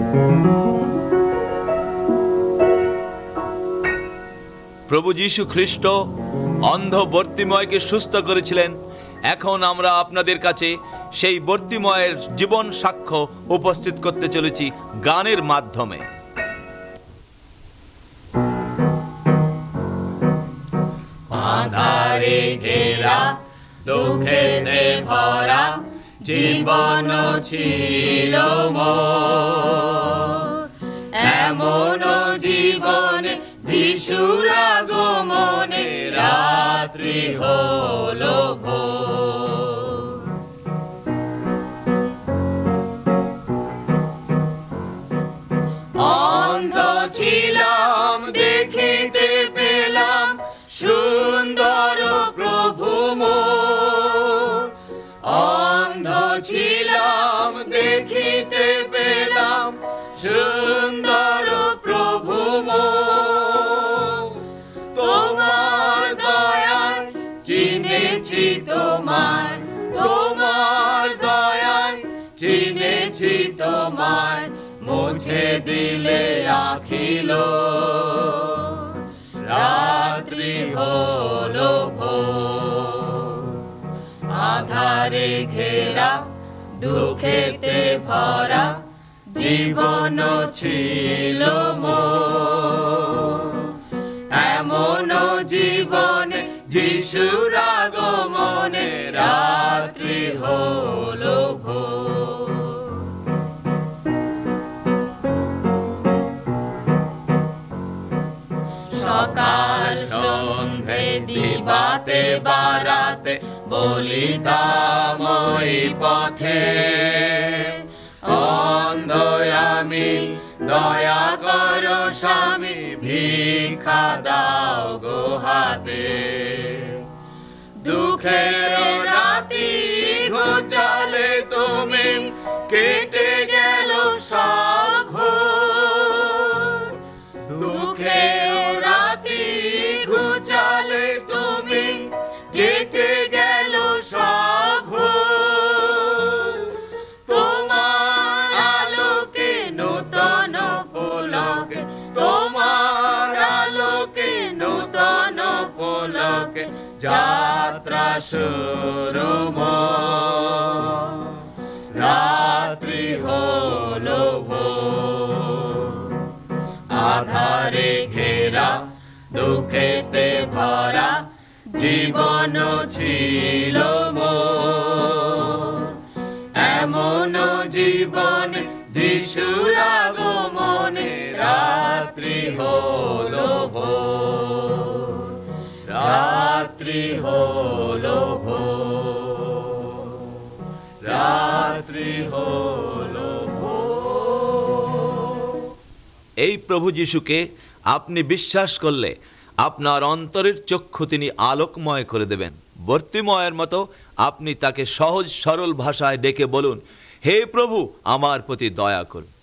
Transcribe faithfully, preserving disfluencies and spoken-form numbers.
প্রভু যীশু খ্রিস্ট অন্ধ বর্তিময়কে সুস্থ করেছিলেন। এখন আমরা আপনাদের কাছে সেই বর্তিময়ের জীবন সাক্ষ্য উপস্থিত করতে চলেছি গানের মাধ্যমে। আঁধারে ঘেরা দুঃখেতে ভরা জীবন ছিল মোর, এমন জীবনে যিশুর আগমনে রাত্রি হলো ভোর। অন্ধ ছিলাম দেখিতে পেলাম সুন্দর প্রভু মোর, অন্ধ ছিলাম দেখিতে পেলাম সুন্দর প্রভু মোর। তোমার দয়ায় চিনেছি তোমায়, তোমার দয়ায় চিনেছি তোমায়, মুছে দিলে আখিল রাত্রি হলো ভোর। আধারে ঘেরা দুঃখেতে ভরা জীবন ছিল মোর, এমন জীবনে যিশুর আগমনে রাত্রি হলো ভোর। সকাল সন্ধে দিবাতে বারাতে বলিতাম ওই পথে, অন্ধ আমি দয়া করো স্বামী ভিক্ষা দাও গো হাতে। দুঃখের রাতি ঘোচালে তুমি কেটে গেল সব, দুঃখের রাতি ঘোচালে তুমি কেটে গেল সব। তোমার আলোকে নূতন পলকে, তোমার আলোকে নূতন পলকে যাত্রা শুরু মোর, রাত্রি হলো ভোর। আধারে ঘেরা দুঃখেতে ভরা জীবন ছিল মোর, এমন জীবন যিশুর আগমনে রাত্রি হলো ভোর, রাত্রি হলো ভোর, রাত্রি হলো ভোর। এই প্রভু যীশুকে আপনি বিশ্বাস করলে আপনার অন্তরের চক্ষু তিনি আলোকময় করে দেবেন। বর্তিময়ের মতো আপনি তাকে সহজ সরল ভাষায় ডেকে বলুন, হে প্রভু আমার প্রতি দয়া করুন।